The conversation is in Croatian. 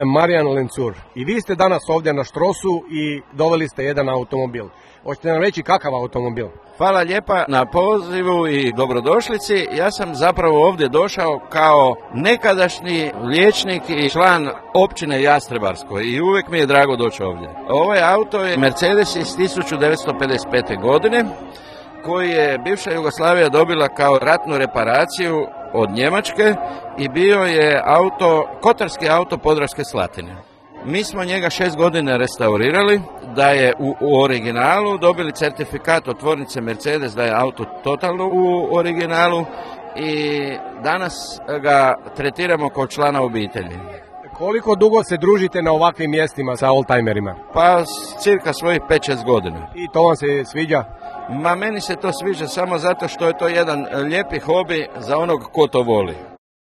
Marijan Lencur. I vi ste danas ovdje na Štrosu i doveli ste jedan automobil. Hoćete nam reći kakav automobil? Hvala lijepa na pozivu i dobrodošlici. Ja sam zapravo ovdje došao kao nekadašnji liječnik i član općine Jastrebarsko i uvijek mi je drago doći ovdje. Ovaj auto je Mercedes iz 1955. godine koji je bivša Jugoslavija dobila kao ratnu reparaciju od Njemačke i bio je kotarski auto Podravske Slatine. Mi smo njega 6 godina restaurirali, da je u originalu, dobili certifikat od tvornice Mercedes da je auto totalno u originalu i danas ga tretiramo kao člana obitelji. Koliko dugo se družite na ovakvim mjestima sa oldtimerima? Pa cirka svojih 5-6 godina. I to vam se sviđa? Meni se to sviđa samo zato što je to jedan lijepi hobi za onog ko to voli.